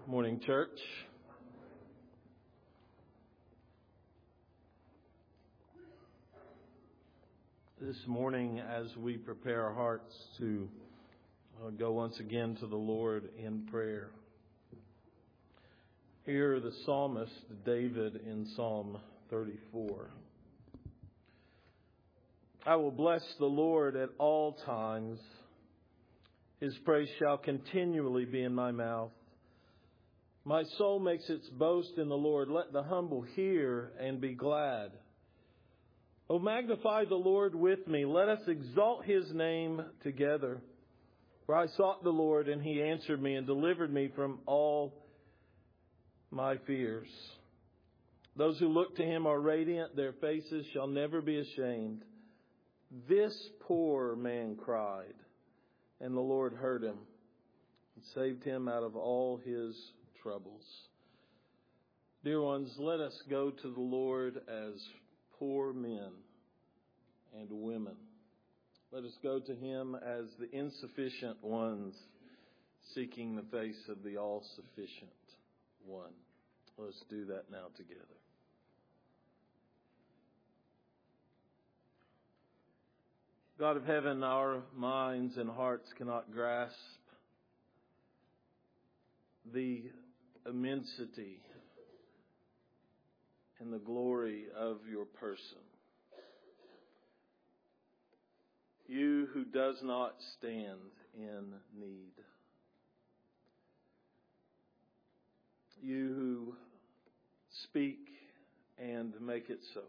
Morning, church. This morning, as we prepare our hearts to go once again to the Lord in prayer, hear the psalmist David in Psalm 34. I will bless the Lord at all times. His praise shall continually be in my mouth. My soul makes its boast in the Lord. Let the humble hear and be glad. O magnify the Lord with me. Let us exalt His name together. For I sought the Lord, and He answered me and delivered me from all my fears. Those who look to Him are radiant. Their faces shall never be ashamed. This poor man cried, and the Lord heard him and saved him out of all his troubles. Dear ones, let us go to the Lord as poor men and women. Let us go to Him as the insufficient ones seeking the face of the all-sufficient one. Let's do that now together. God of heaven, our minds and hearts cannot grasp the immensity and the glory of your person. You who does not stand in need. You who speak and make it so.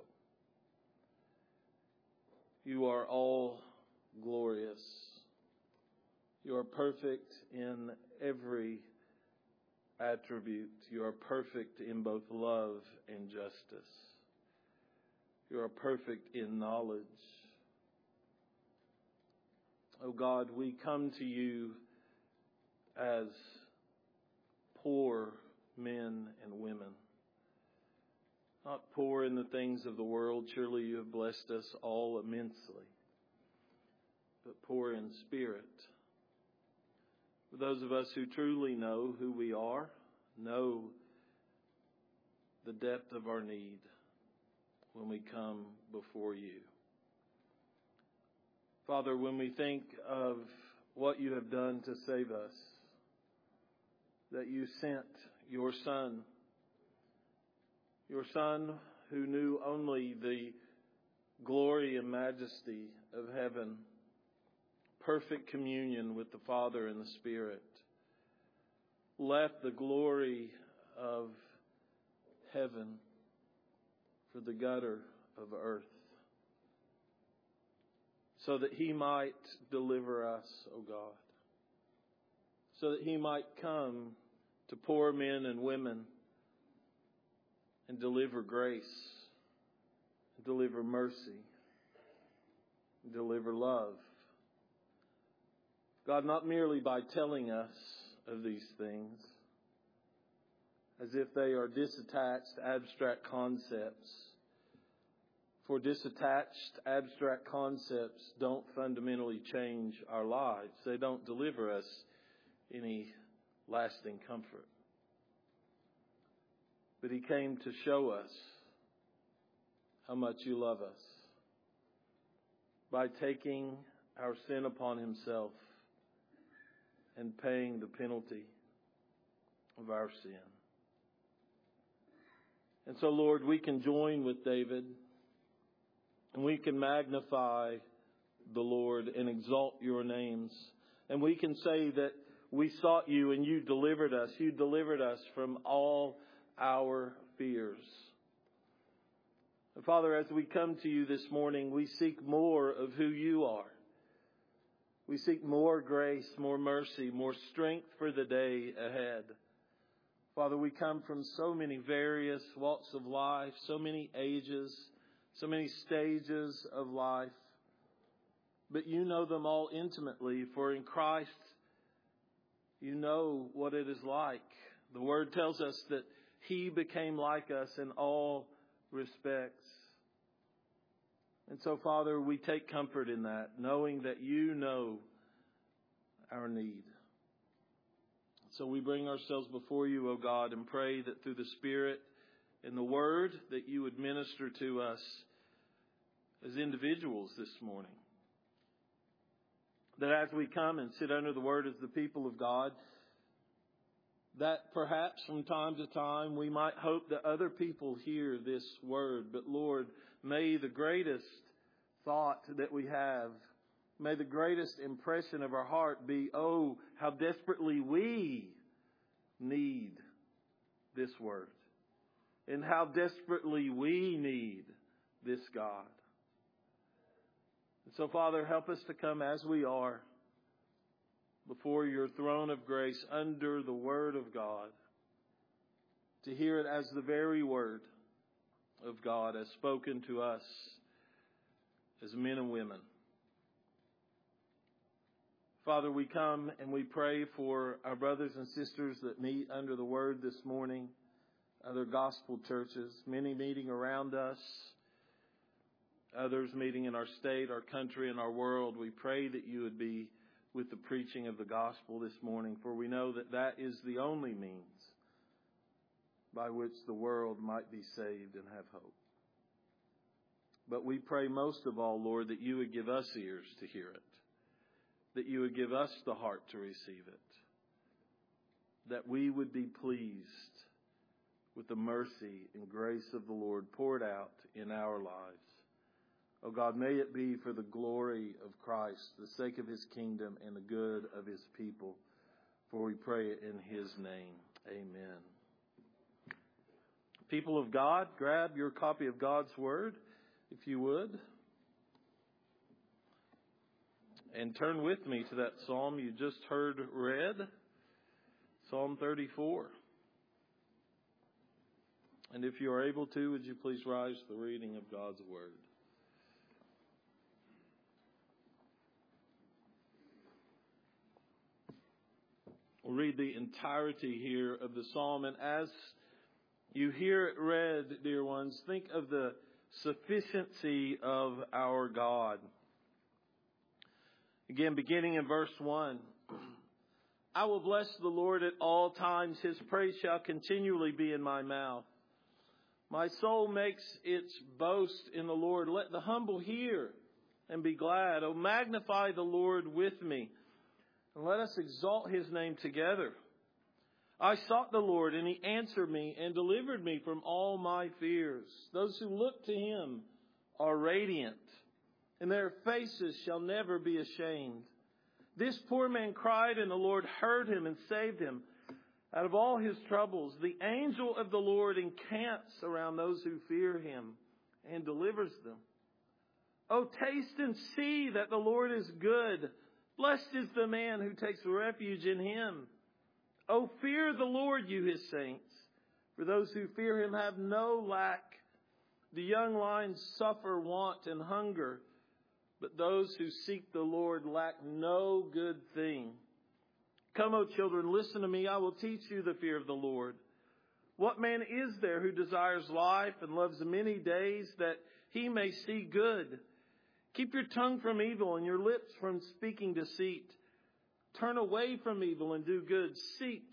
You are all glorious. You are perfect in every attribute. You are perfect in both love and justice. You are perfect in knowledge. Oh God, we come to you as poor men and women. Not poor in the things of the world. Surely you have blessed us all immensely. But poor in spirit. For those of us who truly know who we are, know the depth of our need when we come before you. Father, when we think of what you have done to save us, that you sent your Son who knew only the glory and majesty of heaven, perfect communion with the Father and the Spirit, left the glory of heaven for the gutter of earth, so that He might deliver us, O God, so that He might come to poor men and women and deliver grace, deliver mercy, deliver love. God, not merely by telling us of these things, as if they are disattached, abstract concepts. For disattached, abstract concepts don't fundamentally change our lives. They don't deliver us any lasting comfort. But He came to show us how much you love us by taking our sin upon Himself and paying the penalty of our sin. And so, Lord, we can join with David and we can magnify the Lord and exalt your names. And we can say that we sought you and you delivered us. You delivered us from all our fears. And Father, as we come to you this morning, we seek more of who you are. We seek more grace, more mercy, more strength for the day ahead. Father, we come from so many various walks of life, so many ages, so many stages of life. But you know them all intimately, for in Christ you know what it is like. The Word tells us that He became like us in all respects. And so, Father, we take comfort in that, knowing that you know our need. So we bring ourselves before you, O God, and pray that through the Spirit and the Word that you would minister to us as individuals this morning. That as we come and sit under the Word as the people of God, that perhaps from time to time we might hope that other people hear this Word. But Lord, may the greatest thought that we have, may the greatest impression of our heart be, oh, how desperately we need this Word. And how desperately we need this God. And so, Father, help us to come as we are before your throne of grace under the Word of God, to hear it as the very Word of God as spoken to us as men and women. Father, we come and we pray for our brothers and sisters that meet under the Word this morning, other gospel churches, many meeting around us, others meeting in our state, our country, and our world. We pray that you would be with the preaching of the gospel this morning, for we know that that is the only means by which the world might be saved and have hope. But we pray most of all, Lord, that you would give us ears to hear it, that you would give us the heart to receive it, that we would be pleased with the mercy and grace of the Lord poured out in our lives. Oh God, may it be for the glory of Christ, the sake of his kingdom and the good of his people. For we pray it in his name. Amen. People of God, grab your copy of God's Word, if you would. And turn with me to that psalm you just heard read, Psalm 34. And if you are able to, would you please rise to the reading of God's Word. We'll read the entirety here of the psalm. And as you hear it read, dear ones, think of the sufficiency of our God. Again, beginning in verse 1. I will bless the Lord at all times. His praise shall continually be in my mouth. My soul makes its boast in the Lord. Let the humble hear and be glad. Oh, magnify the Lord with me, and let us exalt his name together. I sought the Lord, and he answered me and delivered me from all my fears. Those who look to him are radiant, and their faces shall never be ashamed. This poor man cried, and the Lord heard him and saved him out of all his troubles. The angel of the Lord encamps around those who fear him and delivers them. Oh, taste and see that the Lord is good. Blessed is the man who takes refuge in him. Oh, fear the Lord, you his saints. For those who fear him have no lack. The young lions suffer want and hunger, but those who seek the Lord lack no good thing. Come, O children, listen to me. I will teach you the fear of the Lord. What man is there who desires life and loves many days that he may see good? Keep your tongue from evil and your lips from speaking deceit. Turn away from evil and do good. Seek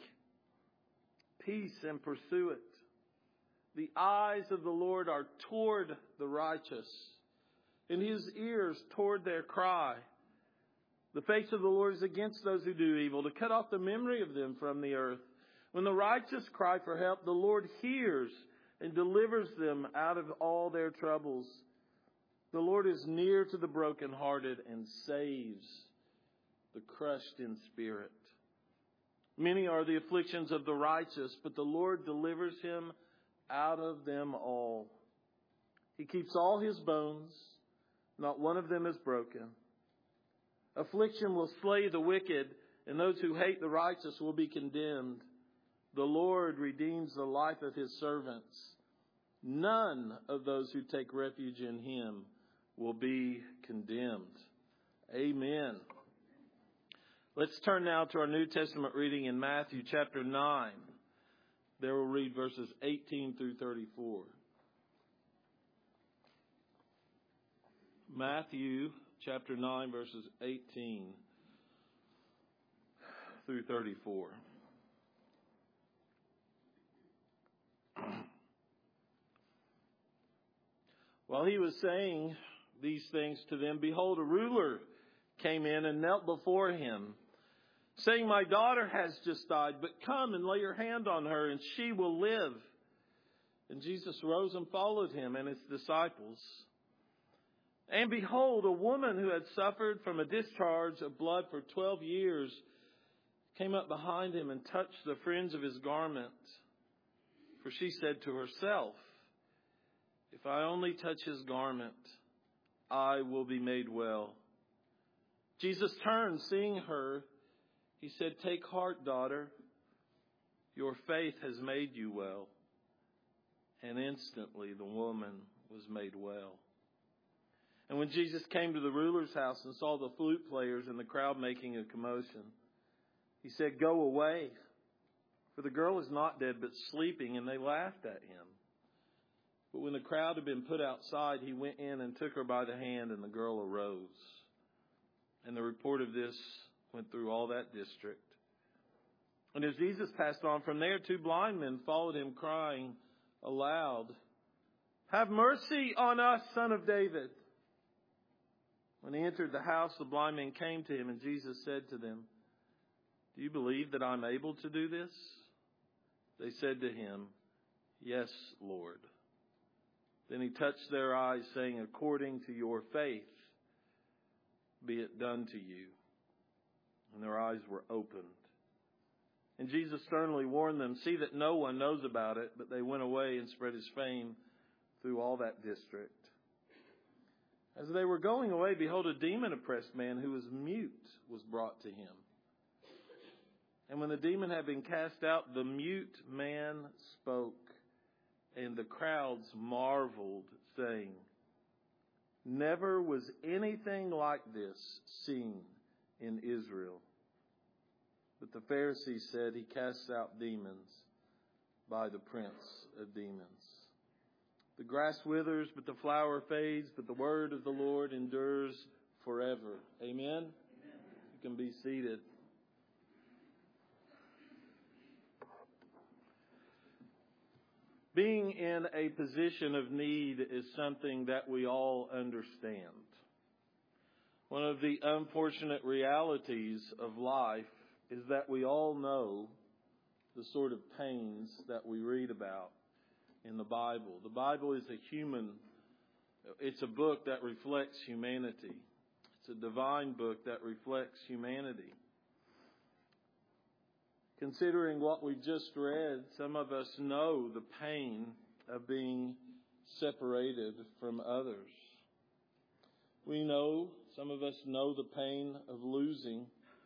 peace and pursue it. The eyes of the Lord are toward the righteous, and his ears toward their cry. The face of the Lord is against those who do evil, to cut off the memory of them from the earth. When the righteous cry for help, the Lord hears and delivers them out of all their troubles. The Lord is near to the brokenhearted and saves the crushed in spirit. Many are the afflictions of the righteous, but the Lord delivers him out of them all. He keeps all his bones, not one of them is broken. Affliction will slay the wicked, and those who hate the righteous will be condemned. The Lord redeems the life of his servants. None of those who take refuge in him will be condemned. Amen. Let's turn now to our New Testament reading in Matthew chapter 9. There we'll read verses 18 through 34. Matthew chapter 9, verses 18 through 34. While he was saying these things to them, behold, a ruler came in and knelt before him, saying, my daughter has just died, but come and lay your hand on her, and she will live. And Jesus rose and followed him and his disciples. And behold, a woman who had suffered from a discharge of blood for 12 years came up behind him and touched the fringe of his garment. For she said to herself, if I only touch his garment, I will be made well. Jesus turned, seeing her. He said, take heart, daughter. Your faith has made you well. And instantly the woman was made well. And when Jesus came to the ruler's house and saw the flute players and the crowd making a commotion, he said, go away, for the girl is not dead but sleeping. And they laughed at him. But when the crowd had been put outside, he went in and took her by the hand, and the girl arose. And the report of this went through all that district. And as Jesus passed on from there, 2 blind men followed him, crying aloud, have mercy on us, Son of David. When he entered the house, the blind men came to him, and Jesus said to them, do you believe that I'm able to do this? They said to him, yes, Lord. Then he touched their eyes, saying, according to your faith, be it done to you. And their eyes were opened. And Jesus sternly warned them, see that no one knows about it. But they went away and spread his fame through all that district. As they were going away, behold, a demon-oppressed man who was mute was brought to him. And when the demon had been cast out, the mute man spoke, and the crowds marveled, saying, never was anything like this seen in Israel. But the Pharisees said, he casts out demons by the prince of demons. The grass withers, but the flower fades, but the word of the Lord endures forever. Amen? You can be seated. Being in a position of need is something that we all understand. One of the unfortunate realities of life is that we all know the sort of pains that we read about in the Bible. The Bible is it's a book that reflects humanity. It's a divine book that reflects humanity. Considering what we just read, some of us know the pain of being separated from others. Some of us know the pain of losing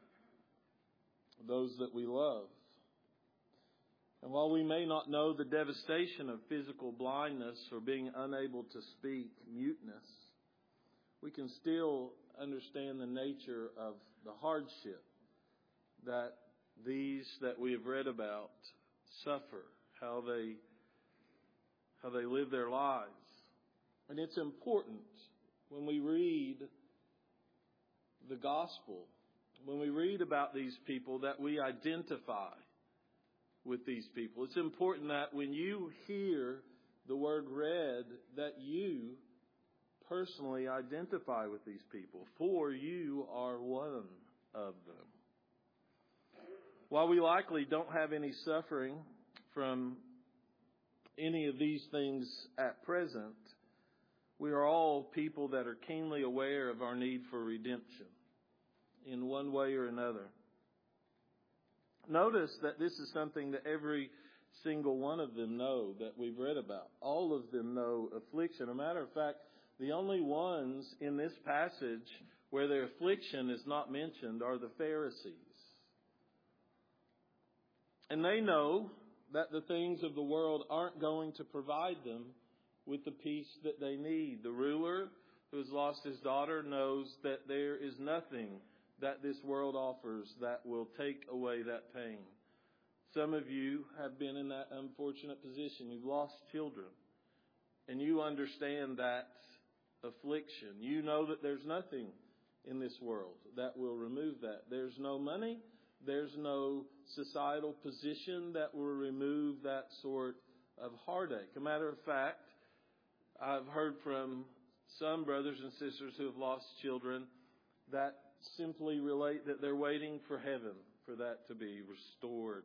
those that we love. And while we may not know the devastation of physical blindness or being unable to speak, muteness, we can still understand the nature of the hardship that these that we have read about suffer, how they live their lives. And it's important when we read the gospel, when we read about these people, that we identify with these people. It's important that when you hear the word read, that you personally identify with these people, for you are one of them. While we likely don't have any suffering from any of these things at present, we are all people that are keenly aware of our need for redemption in one way or another. Notice that this is something that every single one of them know that we've read about. All of them know affliction. As a matter of fact, the only ones in this passage where their affliction is not mentioned are the Pharisees. And they know that the things of the world aren't going to provide them with the peace that they need. The ruler who has lost his daughter knows that there is nothing that this world offers that will take away that pain. Some of you have been in that unfortunate position. You've lost children, and you understand that affliction. You know that there's nothing in this world that will remove that. There's no money. There's no societal position that will remove that sort of heartache. As a matter of fact, I've heard from some brothers and sisters who have lost children that simply relate that they're waiting for heaven for that to be restored.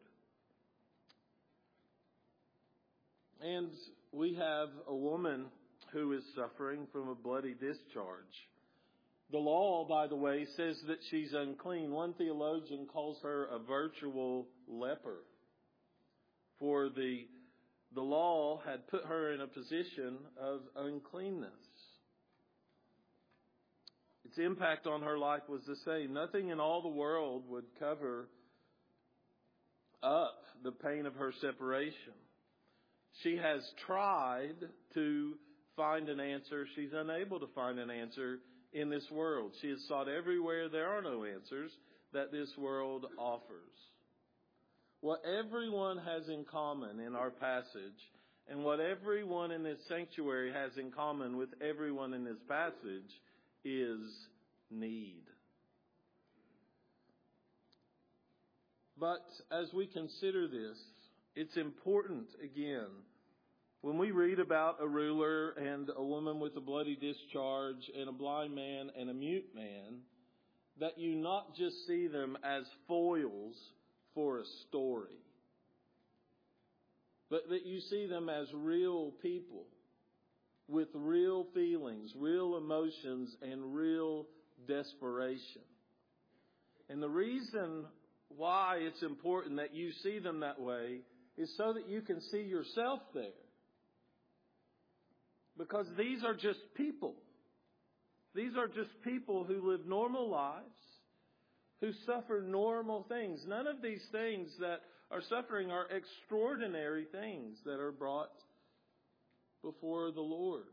And we have a woman who is suffering from a bloody discharge. The law, by the way, says that she's unclean. One theologian calls her a virtual leper. For the law had put her in a position of uncleanness. Its impact on her life was the same. Nothing in all the world would cover up the pain of her separation. She has tried to find an answer. She's unable to find an answer in this world. She has sought everywhere. There are no answers that this world offers. What everyone has in common in our passage, and what everyone in this sanctuary has in common with everyone in this passage, is need. But as we consider this, it's important, again, when we read about a ruler and a woman with a bloody discharge and a blind man and a mute man, that you not just see them as foils for a story, but that you see them as real people with real feelings, real emotions, and real desperation. And the reason why it's important that you see them that way is so that you can see yourself there. Because these are just people. These are just people who live normal lives, who suffer normal things. None of these things that are suffering are extraordinary things that are brought before the Lord.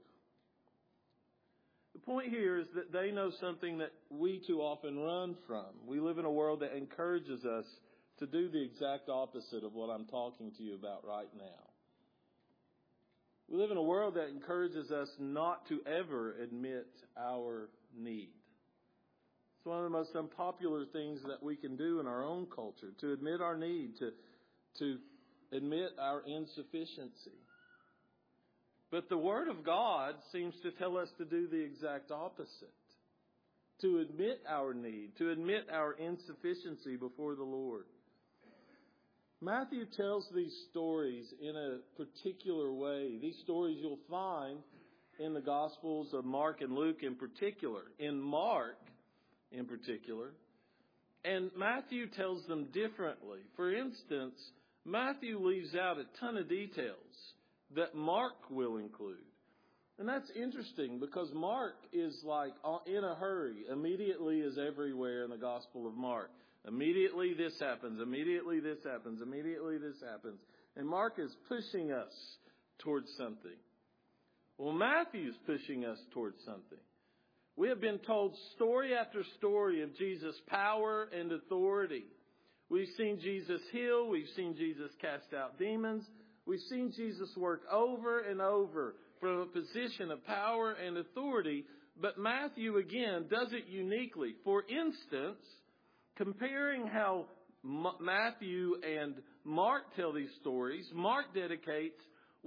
The point here is that they know something that we too often run from. We live in a world that encourages us to do the exact opposite of what I'm talking to you about right now. We live in a world that encourages us not to ever admit our need. It's one of the most unpopular things that we can do in our own culture, to admit our need, to admit our insufficiency. But the Word of God seems to tell us to do the exact opposite. To admit our need, to admit our insufficiency before the Lord. Matthew tells these stories in a particular way. These stories you'll find in the Gospels of Mark and Luke in particular. In Mark in particular. And Matthew tells them differently. For instance, Matthew leaves out a ton of details that Mark will include. And that's interesting because Mark is like in a hurry. Immediately is everywhere in the Gospel of Mark. Immediately this happens. Immediately this happens. Immediately this happens. And Mark is pushing us towards something. Well, Matthew's pushing us towards something. We have been told story after story of Jesus' power and authority. We've seen Jesus heal. We've seen Jesus cast out demons. We've seen Jesus work over and over from a position of power and authority. But Matthew, again, does it uniquely. For instance, comparing how Matthew and Mark tell these stories, Mark dedicates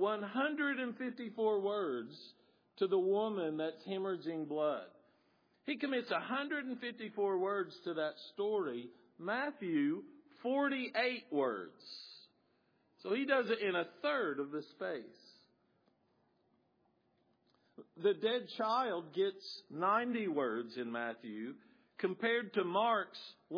154 words to the woman that's hemorrhaging blood. He commits 154 words to that story. Matthew, 48 words. So he does it in a third of the space. The dead child gets 90 words in Matthew compared to Mark's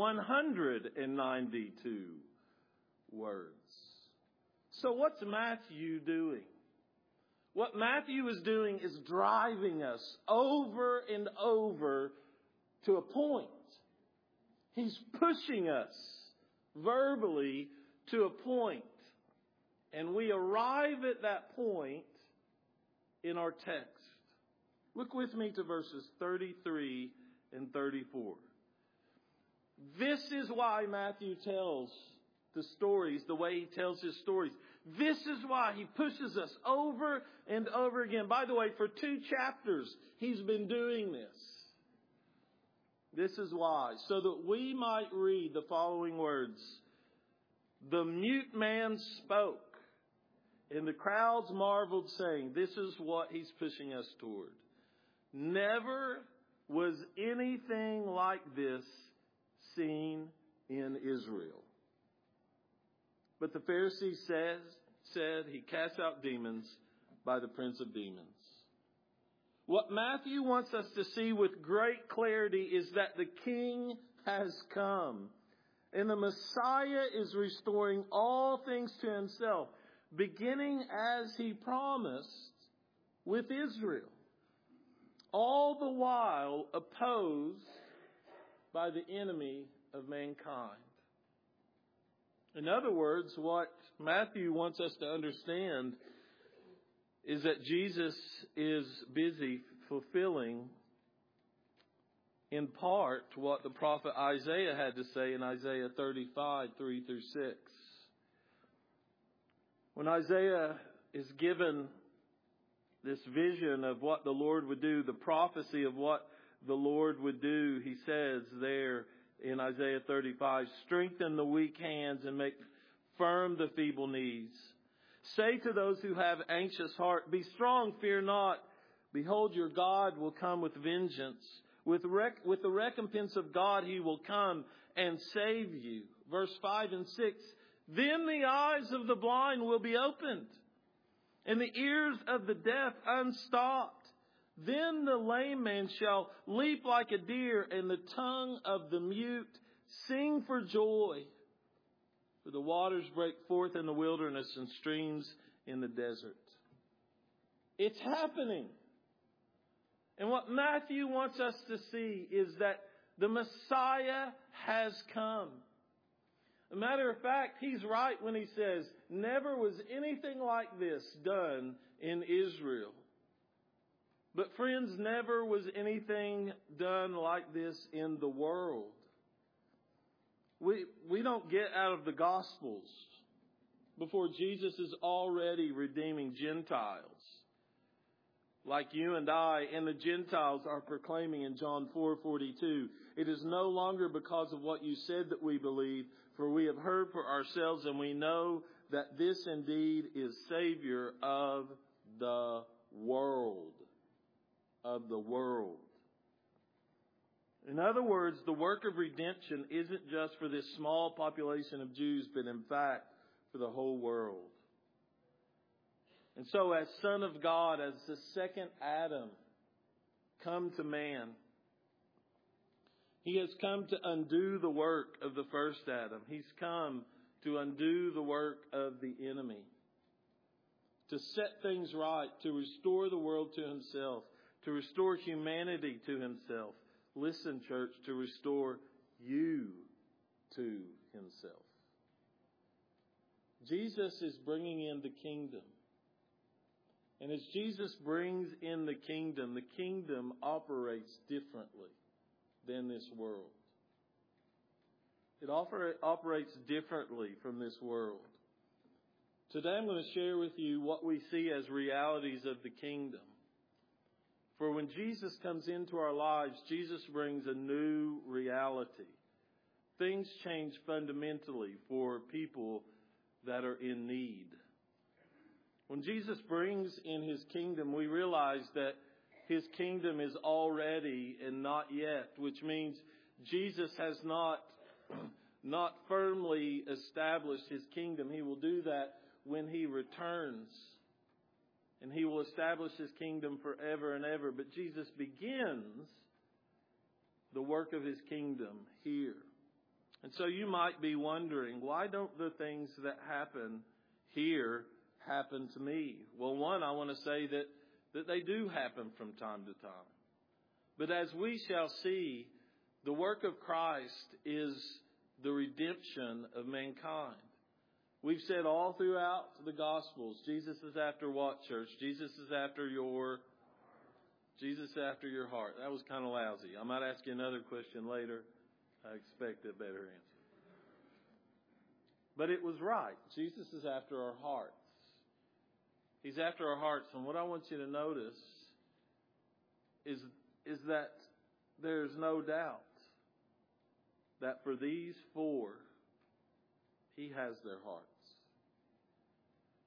192 words. So what's Matthew doing? What Matthew is doing is driving us over and over to a point. He's pushing us verbally to a point. And we arrive at that point in our text. Look with me to verses 33 and 34. This is why Matthew tells the stories the way he tells his stories. This is why he pushes us over and over again. By the way, for 2 chapters, he's been doing this. This is why. So that we might read the following words. The mute man spoke. And the crowds marveled, saying, this is what he's pushing us toward. Never was anything like this seen in Israel. But the Pharisees said he casts out demons by the prince of demons. What Matthew wants us to see with great clarity is that the King has come. And the Messiah is restoring all things to himself, beginning as he promised with Israel. All the while opposed by the enemy of mankind. In other words, what Matthew wants us to understand is that Jesus is busy fulfilling in part what the prophet Isaiah had to say in Isaiah 35, 3 through 6. When Isaiah is given this vision of what the Lord would do, the prophecy of what the Lord would do, he says there in Isaiah 35, strengthen the weak hands and make firm the feeble knees. Say to those who have anxious heart, be strong, fear not. Behold, your God will come with vengeance. With the recompense of God, he will come and save you. Verse 5 and 6, then the eyes of the blind will be opened, and the ears of the deaf unstopped. Then the lame man shall leap like a deer, and the tongue of the mute sing for joy. For the waters break forth in the wilderness and streams in the desert. It's happening. And what Matthew wants us to see is that the Messiah has come. As a matter of fact, he's right when he says, never was anything like this done in Israel. But friends, never was anything done like this in the world. We don't get out of the Gospels before Jesus is already redeeming Gentiles like you and I, and the Gentiles are proclaiming in John 4:42. It is no longer because of what you said that we believe, for we have heard for ourselves and we know that this indeed is Savior of the world. Of the world. In other words, the work of redemption isn't just for this small population of Jews, but in fact for the whole world. And so as Son of God, as the second Adam come to man, he has come to undo the work of the first Adam. He's come to undo the work of the enemy, to set things right, to restore the world to himself, to restore humanity to himself. Listen, church, to restore you to himself. Jesus is bringing in the kingdom. And as Jesus brings in the kingdom operates differently than this world. It operates differently from this world. Today I'm going to share with you what we see as realities of the kingdom. For when Jesus comes into our lives, Jesus brings a new reality. Things change fundamentally for people that are in need. When Jesus brings in his kingdom, we realize that his kingdom is already and not yet, which means Jesus has not firmly established his kingdom. He will do that when he returns. And he will establish his kingdom forever and ever. But Jesus begins the work of his kingdom here. And so you might be wondering, why don't the things that happen here happen to me? Well, one, I want to say that they do happen from time to time. But as we shall see, the work of Christ is the redemption of mankind. We've said all throughout the Gospels, Jesus is after what, church? Jesus is after your heart. That was kind of lousy. I might ask you another question later. I expect a better answer. But it was right. Jesus is after our hearts. He's after our hearts. And what I want you to notice is that there's no doubt that for these four, he has their hearts.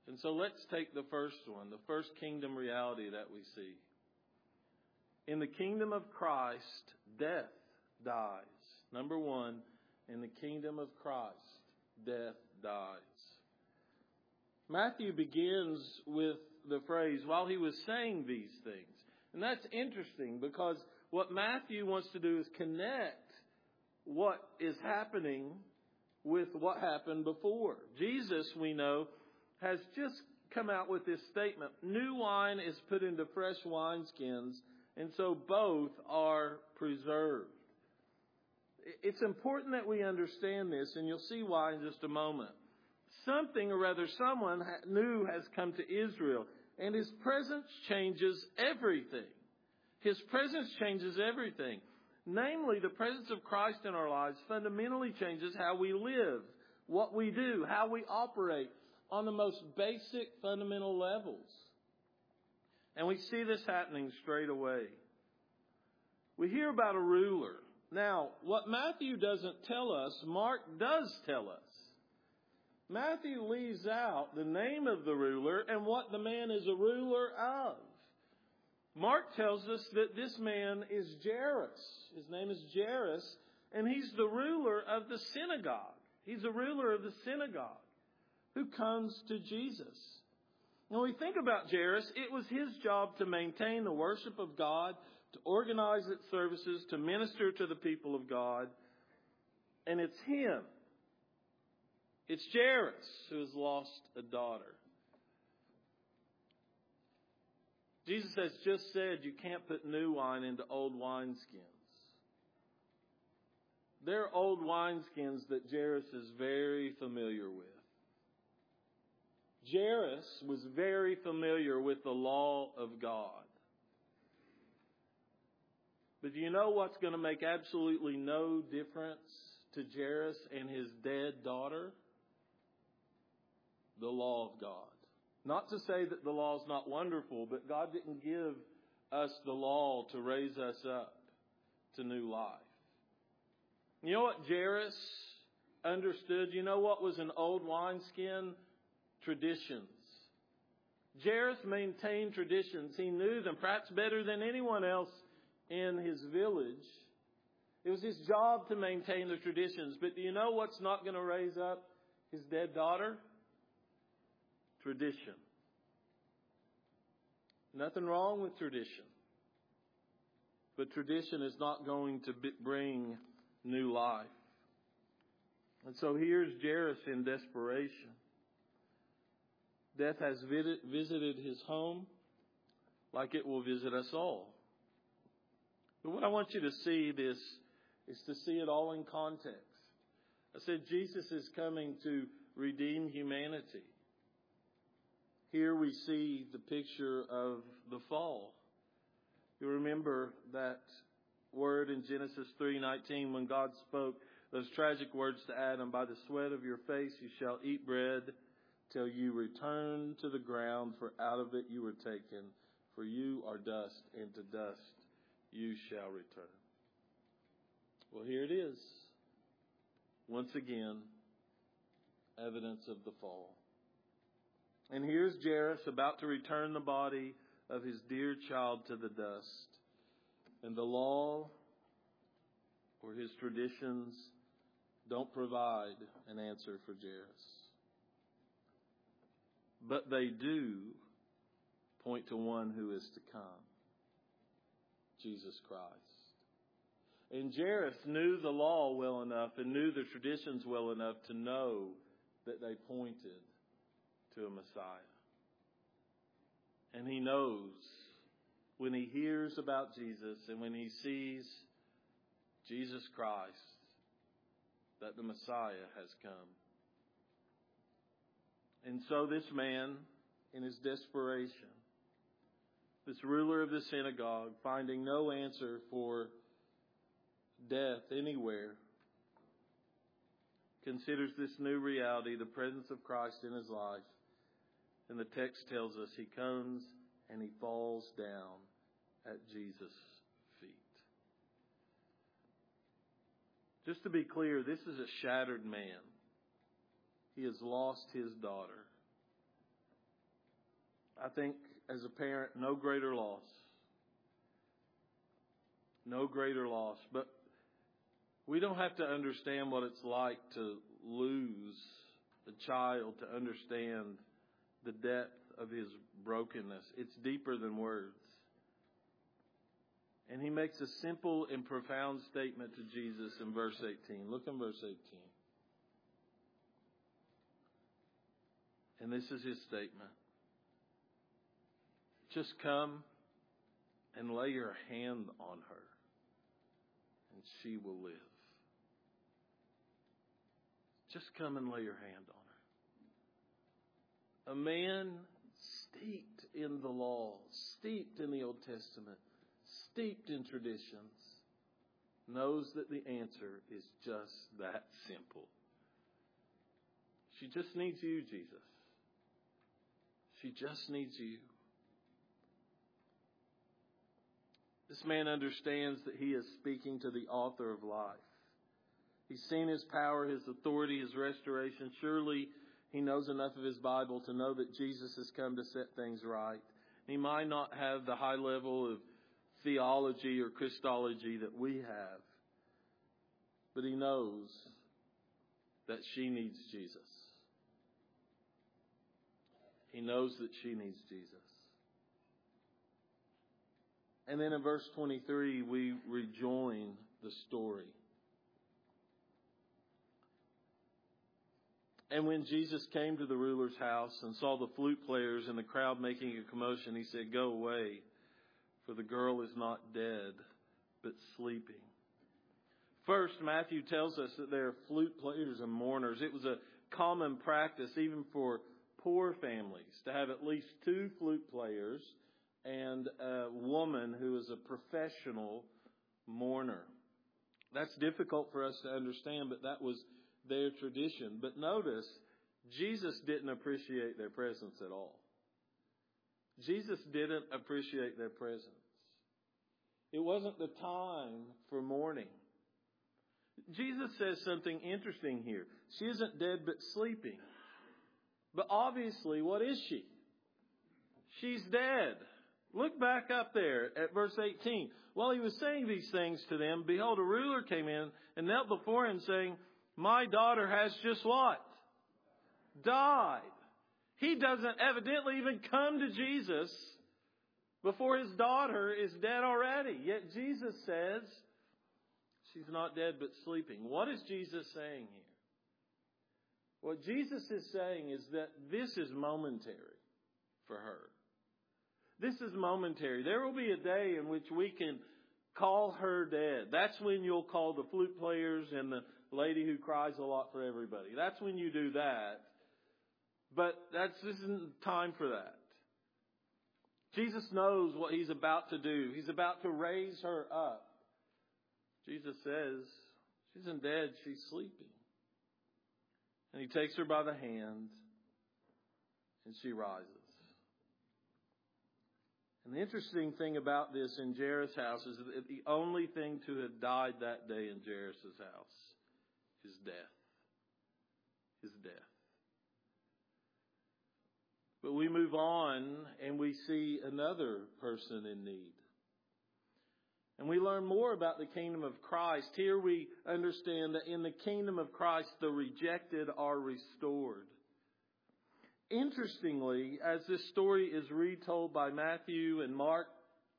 And so let's take the first one, the first kingdom reality that we see. In the kingdom of Christ, death dies. Number one, in the kingdom of Christ, death dies. Matthew begins with the phrase, while he was saying these things. And that's interesting because what Matthew wants to do is connect what is happening with what happened before. Jesus, we know, has just come out with this statement. New wine is put into fresh wineskins, and so both are preserved. It's important that we understand this, and you'll see why in just a moment. Something, or rather someone new has come to Israel, and his presence changes everything. His presence changes everything. Namely, the presence of Christ in our lives fundamentally changes how we live, what we do, how we operate on the most basic fundamental levels. And we see this happening straight away. We hear about a ruler. Now, what Matthew doesn't tell us, Mark does tell us. Matthew leaves out the name of the ruler and what the man is a ruler of. Mark tells us that this man is Jairus. His name is Jairus, and he's the ruler of the synagogue. He's a ruler of the synagogue who comes to Jesus. When we think about Jairus, it was his job to maintain the worship of God, to organize its services, to minister to the people of God. And it's him. It's Jairus who has lost a daughter. Jesus has just said you can't put new wine into old wineskins. There are old wineskins that Jairus is very familiar with. Jairus was very familiar with the law of God. But do you know what's going to make absolutely no difference to Jairus and his dead daughter? The law of God. Not to say that the law is not wonderful, but God didn't give us the law to raise us up to new life. You know what Jairus understood? You know what was an old wineskin? Traditions. Jairus maintained traditions. He knew them perhaps better than anyone else in his village. It was his job to maintain the traditions. But do you know what's not going to raise up his dead daughter? Tradition. Nothing wrong with tradition. But tradition is not going to bring new life. And so here's Jairus in desperation. Death has visited his home like it will visit us all. But what I want you to see this is to see it all in context. I said Jesus is coming to redeem humanity. Here we see the picture of the fall. You remember that word in Genesis 3:19 when God spoke those tragic words to Adam, by the sweat of your face you shall eat bread till you return to the ground, for out of it you were taken. For you are dust, and to dust you shall return. Well, here it is. Once again, evidence of the fall. And here's Jairus about to return the body of his dear child to the dust. And the law or his traditions don't provide an answer for Jairus. But they do point to one who is to come, Jesus Christ. And Jairus knew the law well enough and knew the traditions well enough to know that they pointed to a Messiah. And he knows when he hears about Jesus and when he sees Jesus Christ that the Messiah has come. And so this man, in his desperation, this ruler of the synagogue, finding no answer for death anywhere, considers this new reality, the presence of Christ in his life. And the text tells us he comes and he falls down at Jesus' feet. Just to be clear, this is a shattered man. He has lost his daughter. I think as a parent, no greater loss. No greater loss. But we don't have to understand what it's like to lose a child to understand the depth of his brokenness. It's deeper than words. And he makes a simple and profound statement to Jesus in verse 18. Look in verse 18. And this is his statement. Just come and lay your hand on her, and she will live. Just come and lay your hand on her. A man steeped in the law, steeped in the Old Testament, steeped in traditions, knows that the answer is just that simple. She just needs you, Jesus. She just needs you. This man understands that he is speaking to the author of life. He's seen his power, his authority, his restoration. Surely he knows enough of his Bible to know that Jesus has come to set things right. He might not have the high level of theology or Christology that we have, but he knows that she needs Jesus. He knows that she needs Jesus. And then in verse 23, we rejoin the story. And when Jesus came to the ruler's house and saw the flute players and the crowd making a commotion, he said, "Go away, for the girl is not dead, but sleeping." First, Matthew tells us that there are flute players and mourners. It was a common practice, even for poor families, to have at least 2 flute players and a woman who is a professional mourner. That's difficult for us to understand, but that was their tradition. But notice, Jesus didn't appreciate their presence at all. Jesus didn't appreciate their presence. It wasn't the time for mourning. Jesus says something interesting here. She isn't dead but sleeping. But obviously, what is she? She's dead. Look back up there at verse 18. While he was saying these things to them, behold, a ruler came in and knelt before him, saying, "My daughter has just what? Died." He doesn't evidently even come to Jesus before his daughter is dead already. Yet Jesus says, she's not dead but sleeping. What is Jesus saying here? What Jesus is saying is that this is momentary for her. This is momentary. There will be a day in which we can call her dead. That's when you'll call the flute players and the lady who cries a lot for everybody. That's when you do that. But this isn't time for that. Jesus knows what he's about to do. He's about to raise her up. Jesus says, she isn't dead, she's sleeping. And he takes her by the hand, and she rises. And the interesting thing about this in Jairus' house is that the only thing to have died that day in Jairus' house is death. Is death. But we move on and we see another person in need. And we learn more about the kingdom of Christ. Here we understand that in the kingdom of Christ, the rejected are restored. Interestingly, as this story is retold by Matthew and Mark,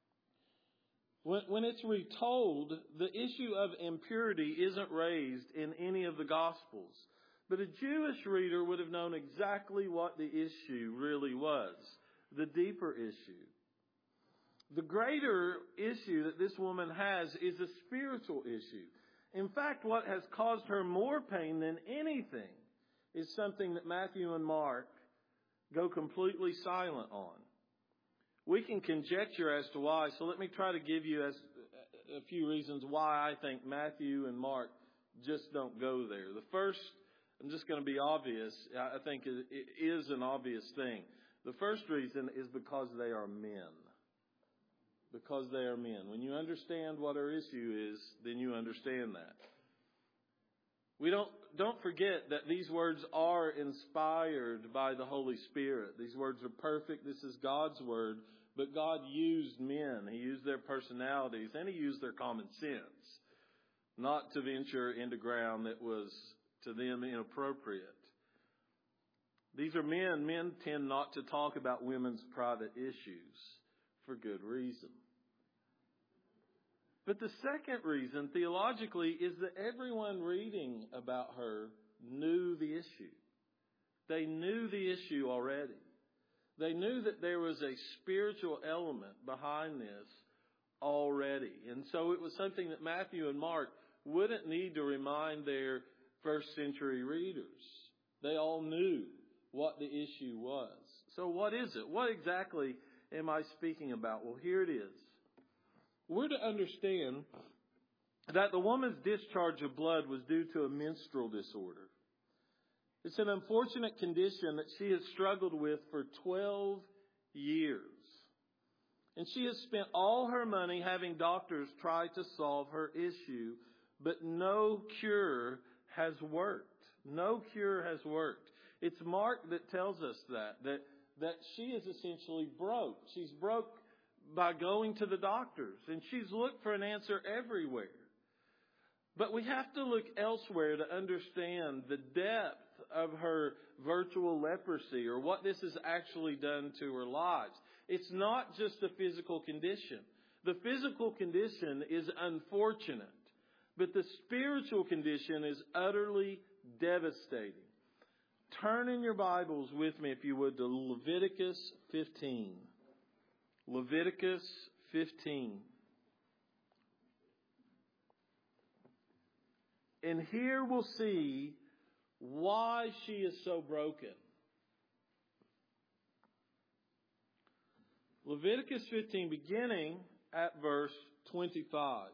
when it's retold, the issue of impurity isn't raised in any of the Gospels. But a Jewish reader would have known exactly what the issue really was, the deeper issue. The greater issue that this woman has is a spiritual issue. In fact, what has caused her more pain than anything is something that Matthew and Mark go completely silent on. We can conjecture as to why, so let me try to give you a few reasons why I think Matthew and Mark just don't go there. The first, I'm just going to be obvious, I think it is an obvious thing. The first reason is because they are men. Because they are men. When you understand what our issue is, then you understand that. We don't don't forget that these words are inspired by the Holy Spirit. These words are perfect. This is God's word. But God used men. He used their personalities and He used their common sense, not to venture into ground that was to them inappropriate. These are men. Men tend not to talk about women's private issues for good reason. But the second reason, theologically, is that everyone reading about her knew the issue. They knew the issue already. They knew that there was a spiritual element behind this already. And so it was something that Matthew and Mark wouldn't need to remind their first century readers. They all knew what the issue was. So what is it? What exactly am I speaking about? Well, here it is. We're to understand that the woman's discharge of blood was due to a menstrual disorder. It's an unfortunate condition that she has struggled with for 12 years. And she has spent all her money having doctors try to solve her issue, but no cure has worked. No cure has worked. It's Mark that tells us that she is essentially broke. She's broke by going to the doctors, and she's looked for an answer everywhere. But we have to look elsewhere to understand the depth of her virtual leprosy, or what this has actually done to her lives. It's not just a physical condition. The physical condition is unfortunate, but the spiritual condition is utterly devastating. Turn in your Bibles with me, if you would, to Leviticus 15. Leviticus 15. And here we'll see why she is so broken. Leviticus 15, beginning at verse 25.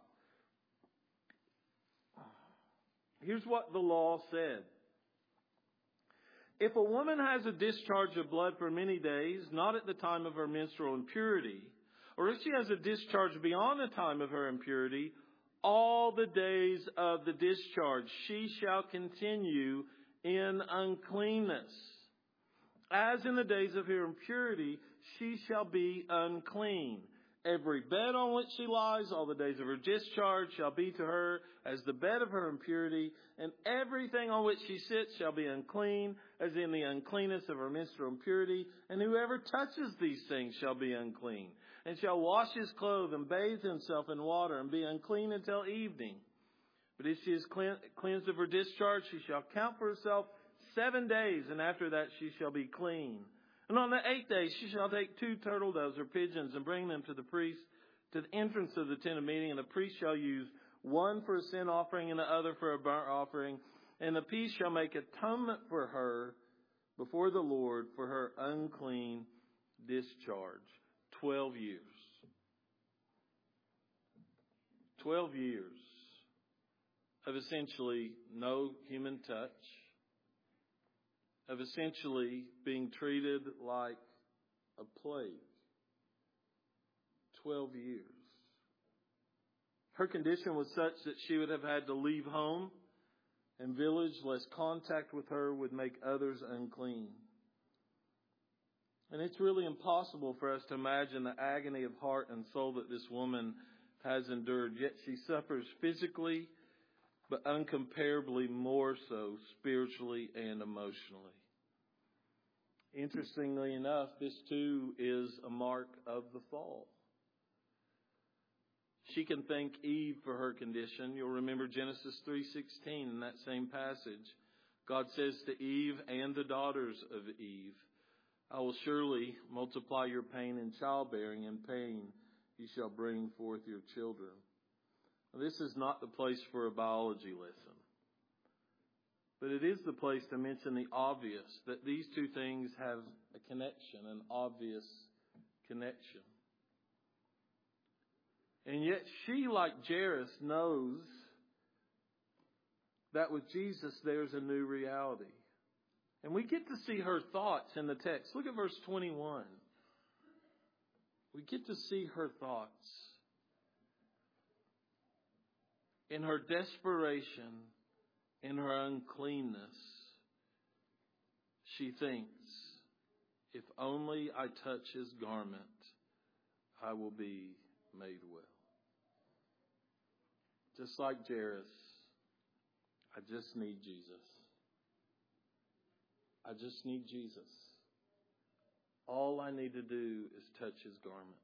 Here's what the law said. If a woman has a discharge of blood for many days, not at the time of her menstrual impurity, or if she has a discharge beyond the time of her impurity, all the days of the discharge she shall continue in uncleanness. As in the days of her impurity, she shall be unclean. Every bed on which she lies, all the days of her discharge, shall be to her as the bed of her impurity, and everything on which she sits shall be unclean, as in the uncleanness of her menstrual impurity. And whoever touches these things shall be unclean, and shall wash his clothes and bathe himself in water, and be unclean until evening. But if she is cleansed of her discharge, she shall count for herself 7 days, and after that she shall be clean. And on the 8th day she shall take 2 turtle doves or pigeons and bring them to the priest to the entrance of the tent of meeting. And the priest shall use one for a sin offering and the other for a burnt offering. And the priest shall make atonement for her before the Lord for her unclean discharge. 12 years. 12 years of essentially no human touch, of essentially being treated like a plague. 12 years. Her condition was such that she would have had to leave home and village, lest contact with her would make others unclean. And it's really impossible for us to imagine the agony of heart and soul that this woman has endured. Yet she suffers physically, but uncomparably more so spiritually and emotionally. Interestingly enough, this too is a mark of the fall. She can thank Eve for her condition. You'll remember Genesis 3:16 in that same passage. God says to Eve and the daughters of Eve, I will surely multiply your pain in childbearing, and pain you shall bring forth your children. Now, this is not the place for a biology lesson. But it is the place to mention the obvious, that these two things have a connection, an obvious connection. And yet she, like Jairus, knows that with Jesus there's a new reality. And we get to see her thoughts in the text. Look at verse 21. We get to see her thoughts. In her desperation, In her uncleanness, she thinks, if only I touch his garment, I will be made well. Just like Jairus, I just need Jesus. I just need Jesus. All I need to do is touch his garment.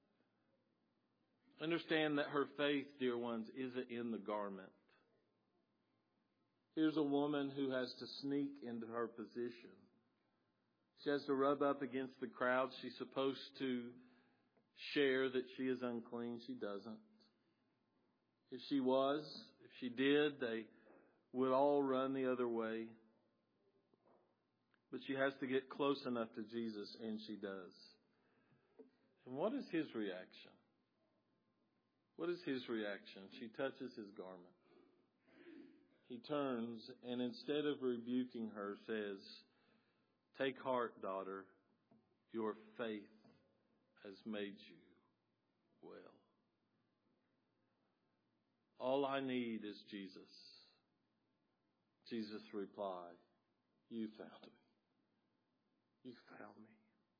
Understand that her faith, dear ones, isn't in the garment. Here's a woman who has to sneak into her position. She has to rub up against the crowd. She's supposed to share that she is unclean. She doesn't. If she did, they would all run the other way. But she has to get close enough to Jesus, and she does. And what is his reaction? What is his reaction? She touches his garment. He turns and instead of rebuking her says, "Take heart, daughter, your faith has made you well." All I need is Jesus. Jesus replied, "You found me. You found me."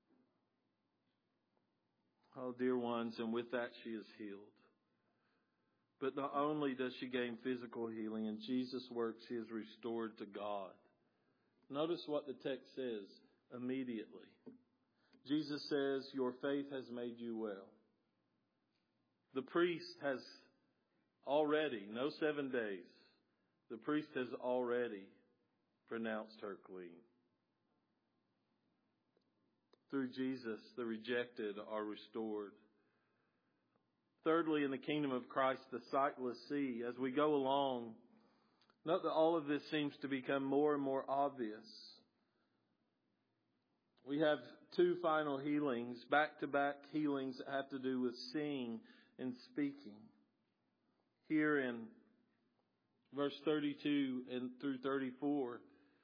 Oh, dear ones, and with that she is healed. But not only does she gain physical healing, in Jesus' work she is restored to God. Notice what the text says immediately. Jesus says, "Your faith has made you well." The priest has already, no 7 days, the priest has already pronounced her clean. Through Jesus, the rejected are restored. Thirdly, in the kingdom of Christ, the sightless see. As we go along, note that all of this seems to become more and more obvious. We have 2 final healings, back-to-back healings that have to do with seeing and speaking. Here in verse 32 and through 34,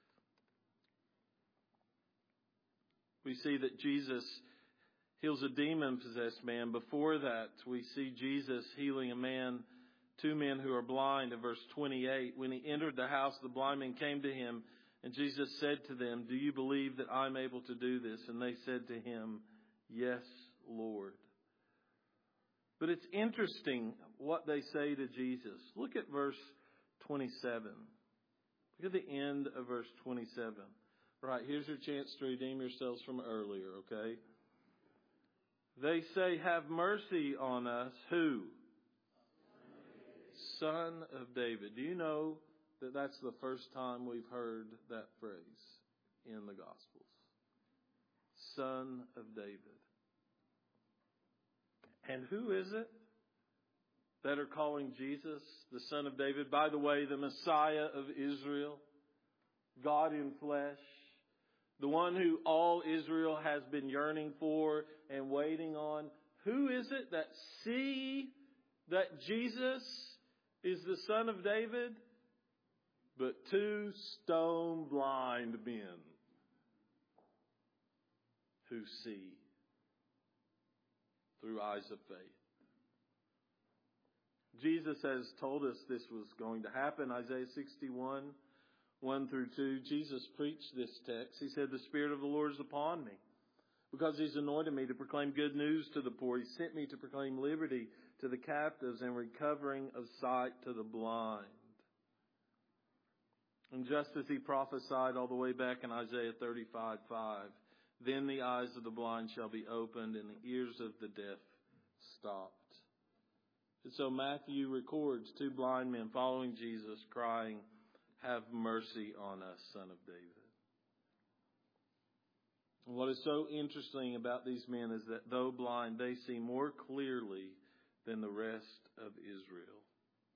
we see that Jesus heals a demon-possessed man. Before that, we see Jesus healing 2 men who are blind in verse 28. When he entered the house, the blind men came to him, and Jesus said to them, "Do you believe that I'm able to do this?" And they said to him, "Yes, Lord." But it's interesting what they say to Jesus. Look at verse 27. Look at the end of verse 27. Right, here's your chance to redeem yourselves from earlier, okay? They say, "Have mercy on us." Who? Son of David. Do you know that that's the first time we've heard that phrase in the Gospels? Son of David. And who is it that are calling Jesus the Son of David? By the way, the Messiah of Israel, God in flesh. The one who all Israel has been yearning for and waiting on. Who is it that see that Jesus is the Son of David? But 2 stone blind men who see through eyes of faith. Jesus has told us this was going to happen. Isaiah 61. 1 through 2, Jesus preached this text. He said, "The Spirit of the Lord is upon me, because he's anointed me to proclaim good news to the poor. He sent me to proclaim liberty to the captives and recovering of sight to the blind." And just as he prophesied all the way back in Isaiah 35:5, "Then the eyes of the blind shall be opened and the ears of the deaf stopped." And so Matthew records 2 blind men following Jesus crying, "Have mercy on us, Son of David." And what is so interesting about these men is that though blind, they see more clearly than the rest of Israel.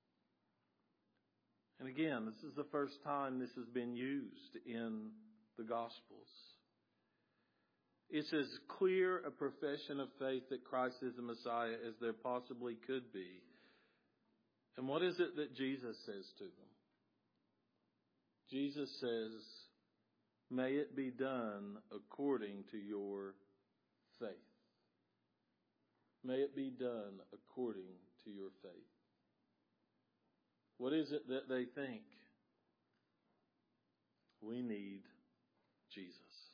And again, this is the first time this has been used in the Gospels. It's as clear a profession of faith that Christ is the Messiah as there possibly could be. And what is it that Jesus says to them? Jesus says, "May it be done according to your faith." May it be done according to your faith. What is it that they think? We need Jesus.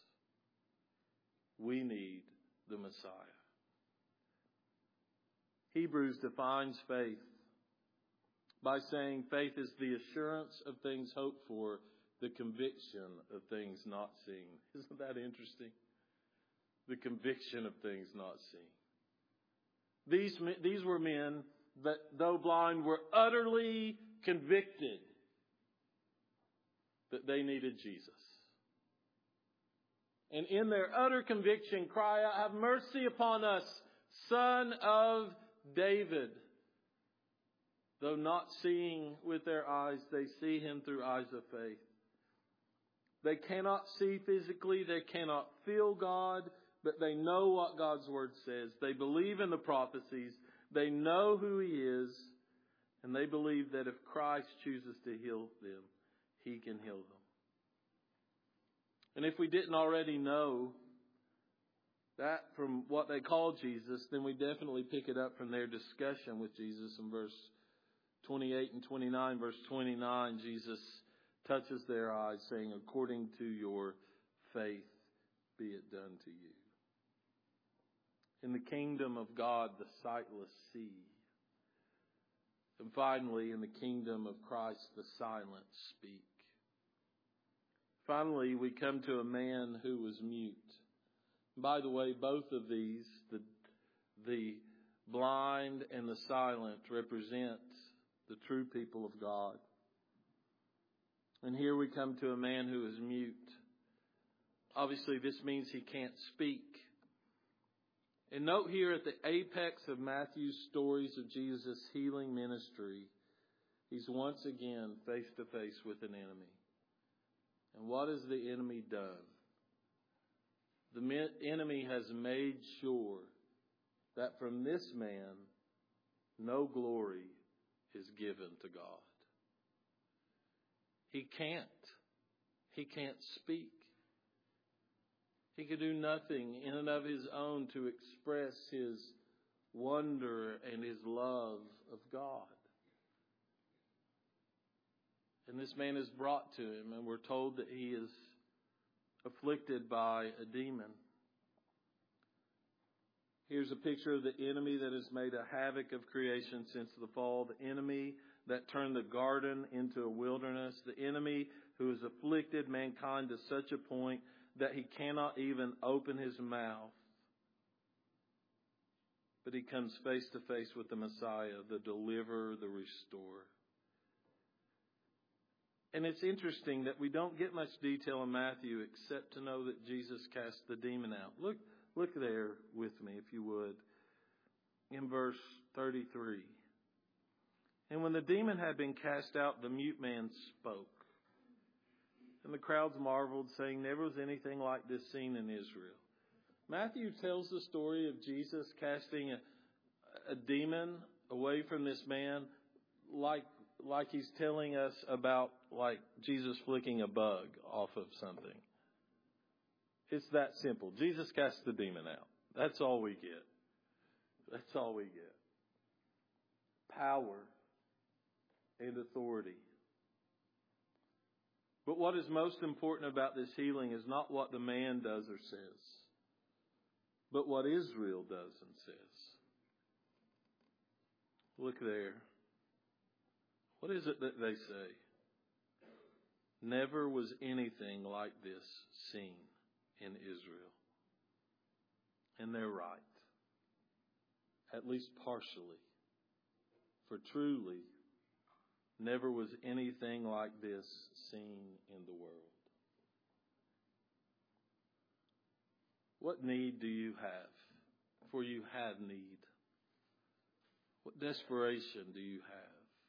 We need the Messiah. Hebrews defines faith by saying faith is the assurance of things hoped for, the conviction of things not seen. Isn't that interesting? The conviction of things not seen. These were men that, though blind, were utterly convicted that they needed Jesus. And in their utter conviction, cry out, "Have mercy upon us, Son of David." Though not seeing with their eyes, they see Him through eyes of faith. They cannot see physically, they cannot feel God, but they know what God's Word says. They believe in the prophecies, they know who He is, and they believe that if Christ chooses to heal them, He can heal them. And if we didn't already know that from what they called Jesus, then we definitely pick it up from their discussion with Jesus in verse 28 and 29. Verse 29, Jesus touches their eyes, saying, "According to your faith be it done to you." In the kingdom of God, the sightless see. And finally, in the kingdom of Christ, the silent speak. Finally, we come to a man who was mute. By the way, both of these, the blind and the silent, represent the true people of God. And here we come to a man who is mute. Obviously, this means he can't speak. And note here at the apex of Matthew's stories of Jesus' healing ministry, he's once again face to face with an enemy. And what has the enemy done? The enemy has made sure that from this man, no glory is given to God. He can't speak. He could do nothing in and of his own to express his wonder and his love of God. And this man is brought to him, and we're told that he is afflicted by a demon. Here's a picture of the enemy that has made a havoc of creation since the fall. The enemy that turned the garden into a wilderness. The enemy who has afflicted mankind to such a point that he cannot even open his mouth. But he comes face to face with the Messiah, the deliverer, the restorer. And it's interesting that we don't get much detail in Matthew except to know that Jesus cast the demon out. Look there with me, if you would, in verse 33. And when the demon had been cast out, the mute man spoke. And the crowds marveled, saying, "Never was anything like this seen in Israel." Matthew tells the story of Jesus casting a demon away from this man like he's telling us about like Jesus flicking a bug off of something. It's that simple. Jesus cast the demon out. That's all we get. That's all we get. Power and authority. But what is most important about this healing is not what the man does or says, but what Israel does and says. Look there. What is it that they say? Never was anything like this seen in Israel. And they're right. At least partially. For truly, never was anything like this seen in the world. What need do you have? For you have need. What desperation do you have?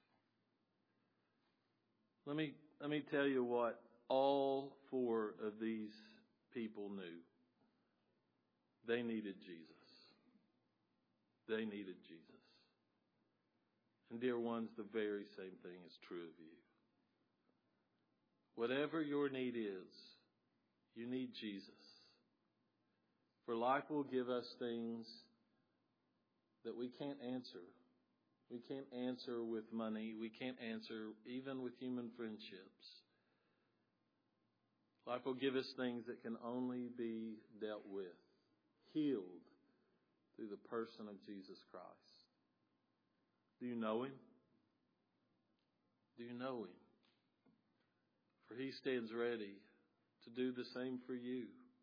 Let me tell you what all four of these people knew. They needed Jesus. They needed Jesus. And dear ones, the very same thing is true of you. Whatever your need is, you need Jesus. For life will give us things that we can't answer. We can't answer with money. We can't answer even with human friendships. Life will give us things that can only be dealt with, healed through the person of Jesus Christ. Do you know Him? Do you know Him? For He stands ready to do the same for you.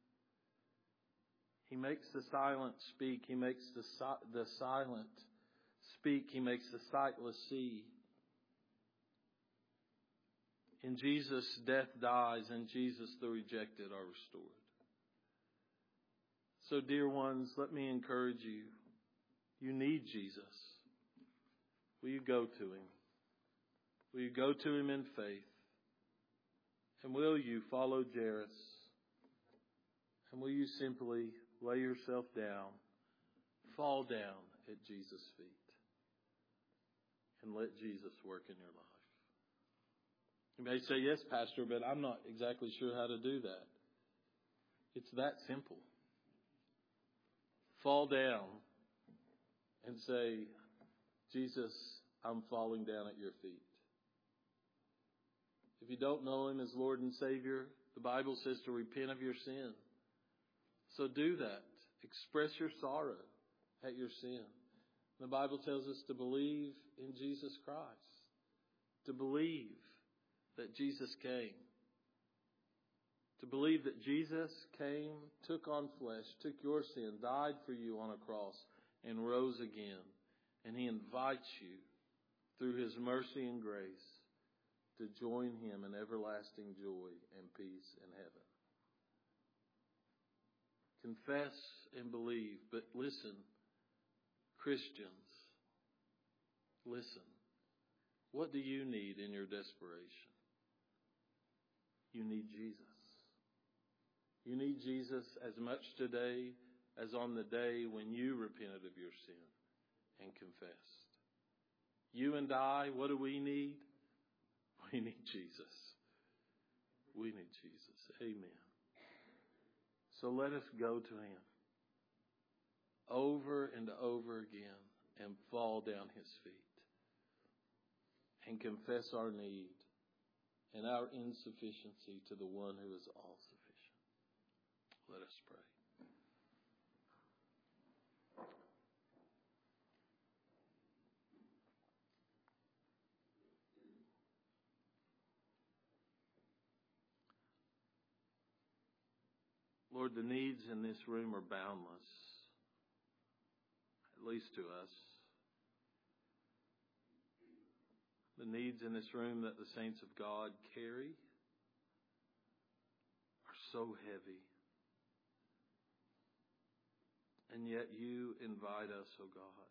He makes the silent speak. He makes the silent speak. He makes the sightless see. In Jesus, death dies. In Jesus, the rejected are restored. So, dear ones, let me encourage you. You need Jesus. Will you go to Him? Will you go to Him in faith? And will you follow Jairus? And will you simply lay yourself down, fall down at Jesus' feet, and let Jesus work in your life? You may say, yes, Pastor, but I'm not exactly sure how to do that. It's that simple. Fall down and say, Jesus, I'm falling down at your feet. If you don't know Him as Lord and Savior, the Bible says to repent of your sin. So do that. Express your sorrow at your sin. The Bible tells us to believe in Jesus Christ. To believe that Jesus came. To believe that Jesus came, took on flesh, took your sin, died for you on a cross, and rose again. And He invites you, through His mercy and grace, to join Him in everlasting joy and peace in heaven. Confess and believe, but listen, Christians, listen. What do you need in your desperation? You need Jesus. You need Jesus as much today as on the day when you repented of your sin and confessed. You and I, what do we need? We need Jesus. We need Jesus. Amen. So let us go to Him over and over again and fall down His feet and confess our need and our insufficiency to the one who is all sufficient. Let us pray. Lord, the needs in this room are boundless, at least to us. The needs in this room that the saints of God carry are so heavy. And yet you invite us, O God.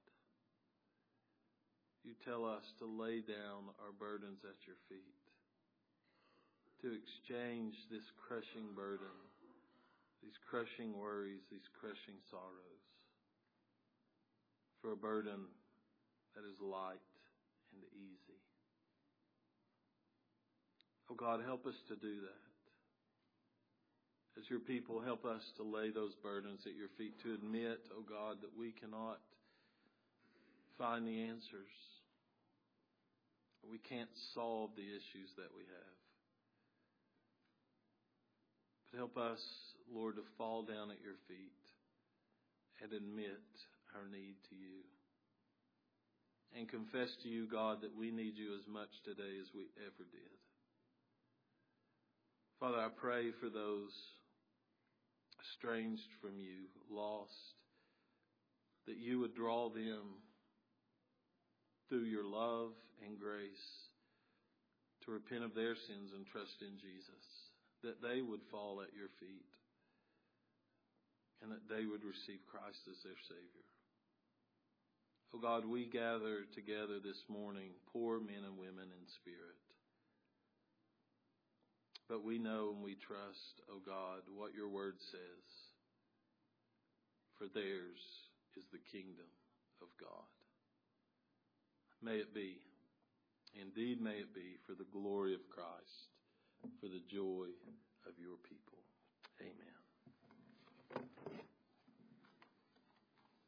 You tell us to lay down our burdens at your feet, to exchange this crushing burden, these crushing worries, these crushing sorrows, for a burden that is light and easy. Oh God, help us to do that. As your people, help us to lay those burdens at your feet, to admit, oh God, that we cannot find the answers. We can't solve the issues that we have. But help us, Lord, to fall down at your feet and admit our need to you. And confess to you, God, that we need you as much today as we ever did. Father, I pray for those estranged from you, lost, that you would draw them through your love and grace to repent of their sins and trust in Jesus, that they would fall at your feet and that they would receive Christ as their Savior. Oh God, we gather together this morning, poor men and women in spirit. But we know and we trust, oh God, what your word says. For theirs is the kingdom of God. May it be, indeed may it be, for the glory of Christ, for the joy of your people. Amen.